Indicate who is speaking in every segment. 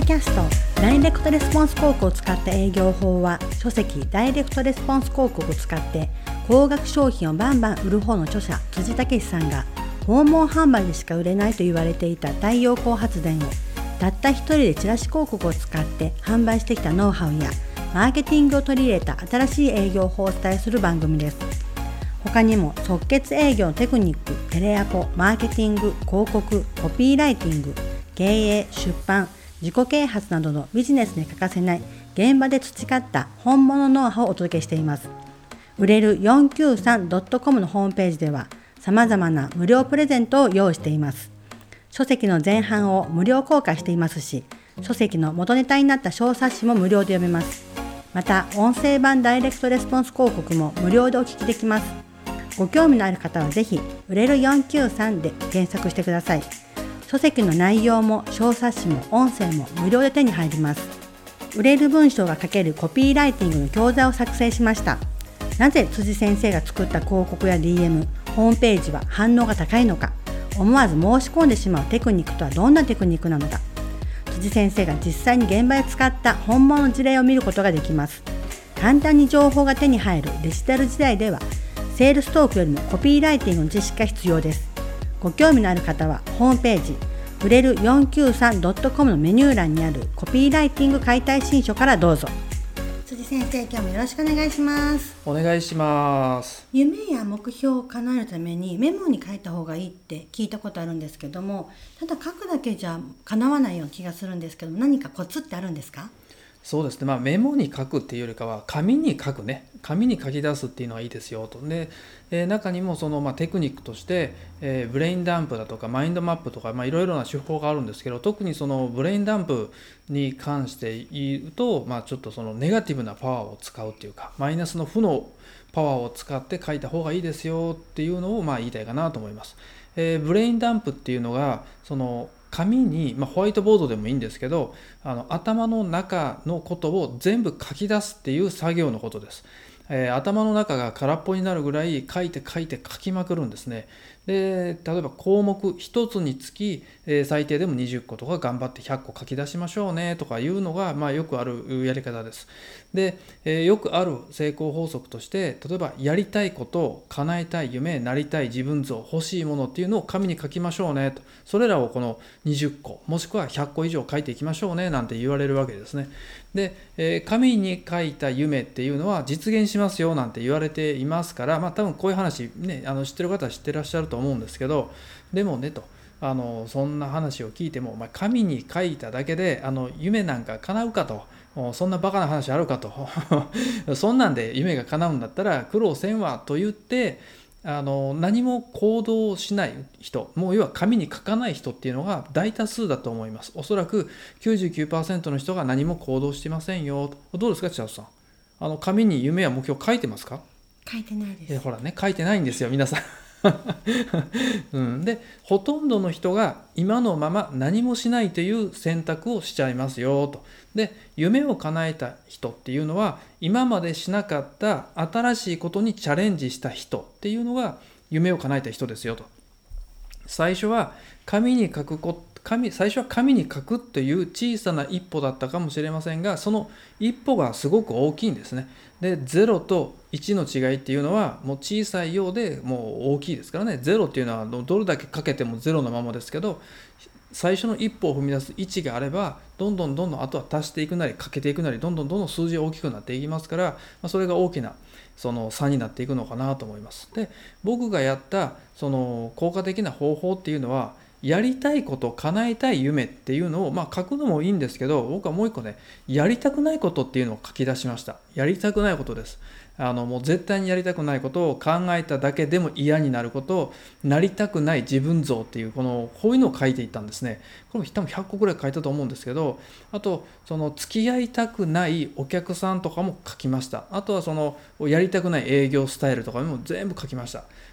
Speaker 1: キャストダイレクトレスポンス広告を使った営業法は、書籍ダイレクトレスポンス広告を使って高額商品をバンバン売る方の著者辻武さんが、訪問販売でしか売れないと言われていた太陽光発電をたった一人でチラシ広告を使って販売してきたノウハウやマーケティングを取り入れた新しい営業法をお伝えする番組です。他にも即決営業のテクニック、テレアポ、マーケティング、広告、コピーライティング、経営、出版、自己啓発などのビジネスに欠かせない現場で培った本物ノウハウをお届けしています。売れる 493.com のホームページでは様々な無料プレゼントを用意しています。書籍の前半を無料公開していますし、書籍の元ネタになった小冊子も無料で読めます。また音声版ダイレクトレスポンス広告も無料でお聞きできます。ご興味のある方はぜひ売れる493で検索してください。書籍の内容も小冊子も音声も無料で手に入ります。売れる文章が書けるコピーライティングの教材を作成しました。なぜ辻先生が作った広告や DM、ホームページは反応が高いのか、思わず申し込んでしまうテクニックとはどんなテクニックなのか、辻先生が実際に現場で使った本物の事例を見ることができます。簡単に情報が手に入るデジタル時代では、セールストークよりもコピーライティングの知識が必要です。ご興味のある方はホームページ売れる 493.com のメニュー欄にあるコピーライティング解体新書からどうぞ。辻先生、今日もよろしくお願いします。
Speaker 2: お願いします。
Speaker 1: 夢や目標を叶えるためにメモに書いた方がいいって聞いたことあるんですけども、ただ書くだけじゃ叶わないような気がするんですけど、何かコツってあるんですか？
Speaker 2: そうですね、メモに書くっていうよりかは紙に書くね、紙に書き出すっていうのはいいですよと。で、中にもその、テクニックとして、ブレインダンプだとかマインドマップとか、いろいろな手法があるんですけど、特にそのブレインダンプに関して言うと、ちょっとそのネガティブなパワーを使うっていうか、マイナスの負のパワーを使って書いた方がいいですよっていうのを言いたいかなと思います。ブレインダンプっていうのがその紙に、ホワイトボードでもいいんですけど、頭の中のことを全部書き出すっていう作業のことです。頭の中が空っぽになるぐらい書いて書きまくるんですね。で、例えば項目1つにつき、最低でも20個とか頑張って100個書き出しましょうねとかいうのが、よくあるやり方です。で、よくある成功法則として、例えばやりたいこと、叶えたい夢、なりたい自分像、欲しいものっていうのを紙に書きましょうねと。それらをこの20個もしくは100個以上書いていきましょうねなんて言われるわけですね。で、紙に書いた夢っていうのは実現しますよなんて言われていますから、多分こういう話ね、知ってる方は知ってらっしゃると思うんですけど、でもねと、そんな話を聞いても、紙に書いただけで夢なんか叶うかと、そんなバカな話あるかとそんなんで夢が叶うんだったら苦労せんわと言って、何も行動しない人、もう要は紙に書かない人っていうのが大多数だと思います。おそらく 99% の人が何も行動してませんよ。どうですか、千田さん。紙に夢や目標書いてますか？
Speaker 1: 書いてないです。
Speaker 2: ほらね、書いてないんですよ皆さんで、ほとんどの人が今のまま何もしないという選択をしちゃいますよと。で、夢を叶えた人っていうのは今までしなかった新しいことにチャレンジした人っていうのが夢を叶えた人ですよと。最初は紙に書くという小さな一歩だったかもしれませんが、その一歩がすごく大きいんですね。で、0と1の違いっていうのはもう小さいようでもう大きいですからね。0っていうのはどれだけかけても0のままですけど、最初の一歩を踏み出す1があれば、どんどんあとは足していくなりかけていくなり、どんどん数字が大きくなっていきますから、それが大きなその差になっていくのかなと思います。で、僕がやったその効果的な方法っていうのは、やりたいこと、叶えたい夢っていうのを書くのもいいんですけど、僕はもう一個ね、やりたくないことっていうのを書き出しました。やりたくないことです。もう絶対にやりたくないことを考えただけでも嫌になることを、なりたくない自分像っていうこういうのを書いていったんですね。これも多分100個ぐらい書いたと思うんですけど、あとその付き合いたくないお客さんとかも書きました。あとはそのやりたくない営業スタイルとかも全部書きました。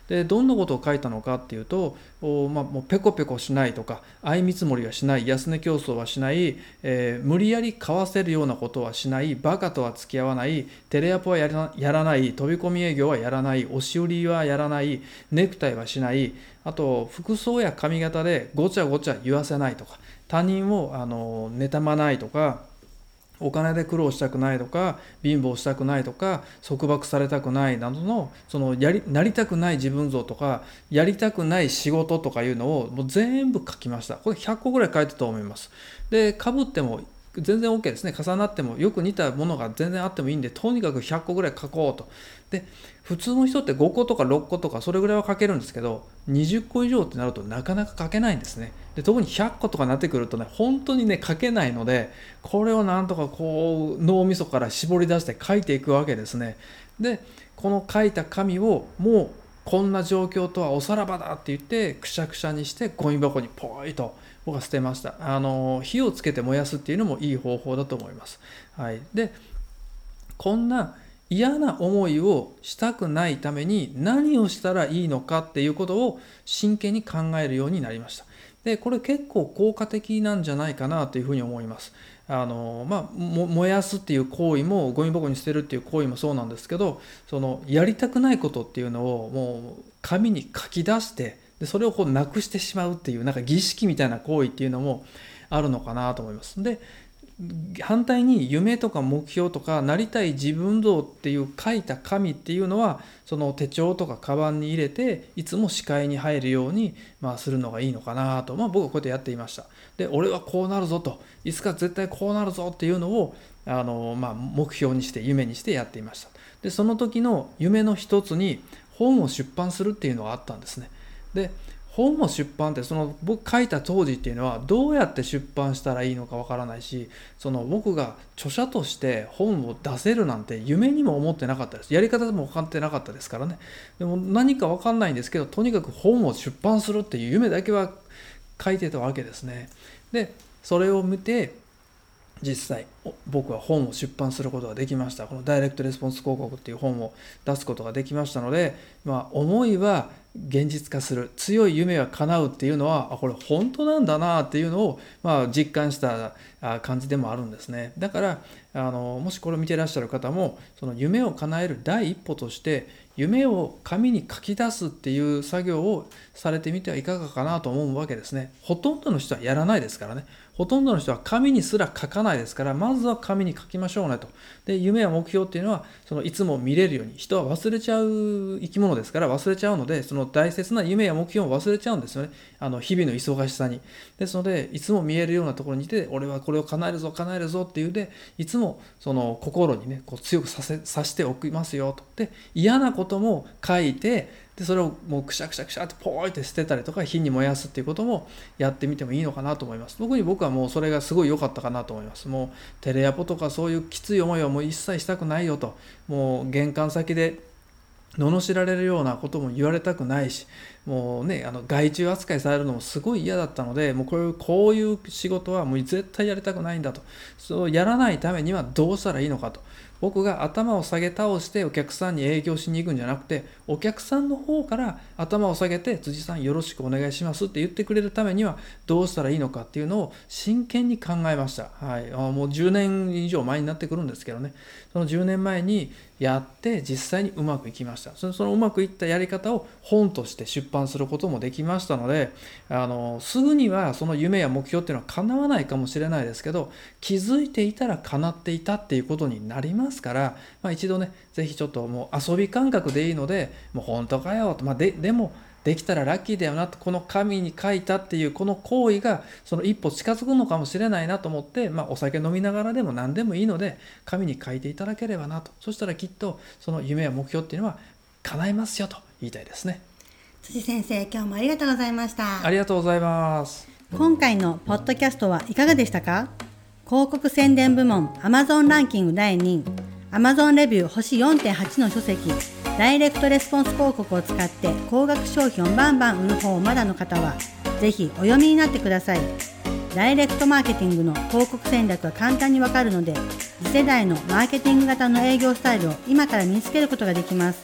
Speaker 2: でどんなことを書いたのかっていうと、もうペコペコしないとか、相見積もりはしない、安値競争はしない、無理やり買わせるようなことはしない、バカとは付き合わない、テレアポはやらない、飛び込み営業はやらない、押し売りはやらない、ネクタイはしない、あと服装や髪型でごちゃごちゃ言わせないとか、他人を妬まないとか、お金で苦労したくないとか、貧乏したくないとか、束縛されたくないなどの、なりたくない自分像とか、やりたくない仕事とかいうのをもう全部書きました。これ100個ぐらい書いたと思います。で、被っても全然 OK ですね。重なってもよく似たものが全然あってもいいんで、とにかく100個ぐらい書こうと。で、普通の人って5個とか6個とかそれぐらいは書けるんですけど、20個以上ってなるとなかなか書けないんですね。で、特に100個とかになってくるとね、本当にね書けないので、これをなんとかこう脳みそから絞り出して書いていくわけですね。で、この書いた紙をもうこんな状況とはおさらばだって言ってくしゃくしゃにしてゴミ箱にポイと僕は捨てました。火をつけて燃やすっていうのもいい方法だと思います。はい。で、こんな嫌な思いをしたくないために何をしたらいいのかっていうことを真剣に考えるようになりました。で、これ結構効果的なんじゃないかなというふうに思います。燃やすっていう行為も、ゴミ箱に捨てるっていう行為もそうなんですけど、やりたくないことっていうのをもう紙に書き出して、でそれをこうなくしてしまうっていう、なんか儀式みたいな行為っていうのもあるのかなと思います。で、反対に夢とか目標とかなりたい自分像っていう書いた紙っていうのは、その手帳とかカバンに入れていつも視界に入るようにするのがいいのかなと、僕はこうやってやっていました。で、俺はこうなるぞと、いつか絶対こうなるぞっていうのを目標にして夢にしてやっていました。で、その時の夢の一つに本を出版するっていうのがあったんですね。で、本を出版って僕書いた当時っていうのはどうやって出版したらいいのかわからないし、僕が著者として本を出せるなんて夢にも思ってなかったです。やり方も分かってなかったですからね。でも何か分かんないんですけど、とにかく本を出版するっていう夢だけは書いてたわけですね。で、それを見て実際僕は本を出版することができました。このダイレクトレスポンス広告っていう本を出すことができましたので、思いは現実化する、強い夢は叶うっていうのは、これ本当なんだなっていうのを実感した感じでもあるんですね。だからもしこれを見ていらっしゃる方も、その夢を叶える第一歩として夢を紙に書き出すっていう作業をされてみてはいかがかなと思うわけですね。ほとんどの人はやらないですからね。ほとんどの人は紙にすら書かないですから、まずは紙に書きましょうねと。で、夢や目標っていうのはいつも見れるように、人は忘れちゃう生き物ですから忘れちゃうので、その大切な夢や目標を忘れちゃうんですよね。日々の忙しさに。ですので、いつも見えるようなところにいて、俺はこれを叶えるぞっていうで、いつもその心にね、こう強くさしておきますよと。で、嫌なことも書いて、でそれをもうくしゃくしゃってポーイって捨てたりとか火に燃やすっていうこともやってみてもいいのかなと思います。僕はもうそれがすごい良かったかなと思います。もうテレアポとかそういうきつい思いはもう一切したくないよと。もう玄関先で罵られるようなことも言われたくないし、もうね、害虫扱いされるのもすごい嫌だったので、もうこういう仕事はもう絶対やりたくないんだと。そうやらないためにはどうしたらいいのかと。僕が頭を下げ倒してお客さんに営業しに行くんじゃなくて、お客さんの方から頭を下げて、辻さんよろしくお願いしますって言ってくれるためにはどうしたらいいのかっていうのを真剣に考えました。はい、もう10年以上前になってくるんですけどね、その10年前にやって実際にうまくいきました。そのうまくいったやり方を本として出版することもできましたので、すぐにはその夢や目標っていうのは叶わないかもしれないですけど、気づいていたら叶っていたっていうことになりますから、一度ね、ぜひちょっともう遊び感覚でいいので、もう本当かよと、でもできたらラッキーだよなと、この紙に書いたっていうこの行為がその一歩近づくのかもしれないなと思って、お酒飲みながらでも何でもいいので紙に書いていただければなと。そしたらきっとその夢や目標っていうのは叶えますよと言いたいですね。
Speaker 1: 辻先生、今日もありがとうございました。
Speaker 2: ありがとうございます。
Speaker 1: 今回のポッドキャストはいかがでしたか？広告宣伝部門 Amazon ランキング第2位、 Amazon レビュー星 4.8 の書籍、ダイレクトレスポンス広告を使って高額商品をバンバン売る方をまだの方はぜひお読みになってください。ダイレクトマーケティングの広告戦略が簡単にわかるので、次世代のマーケティング型の営業スタイルを今から身につけることができます。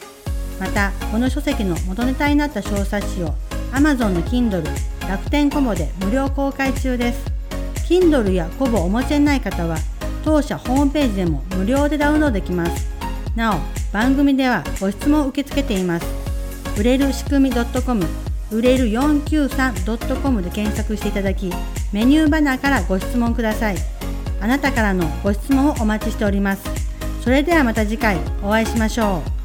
Speaker 1: またこの書籍の元ネタになった小冊子を Amazon の Kindle、楽天コボで無料公開中です。 Kindle やコボをお持ちでない方は当社ホームページでも無料でダウンロードできます。なお番組ではご質問を受け付けています。売れる仕組み .com、 売れる 493.com で検索していただき、メニューバナーからご質問ください。あなたからのご質問をお待ちしております。それではまた次回お会いしましょう。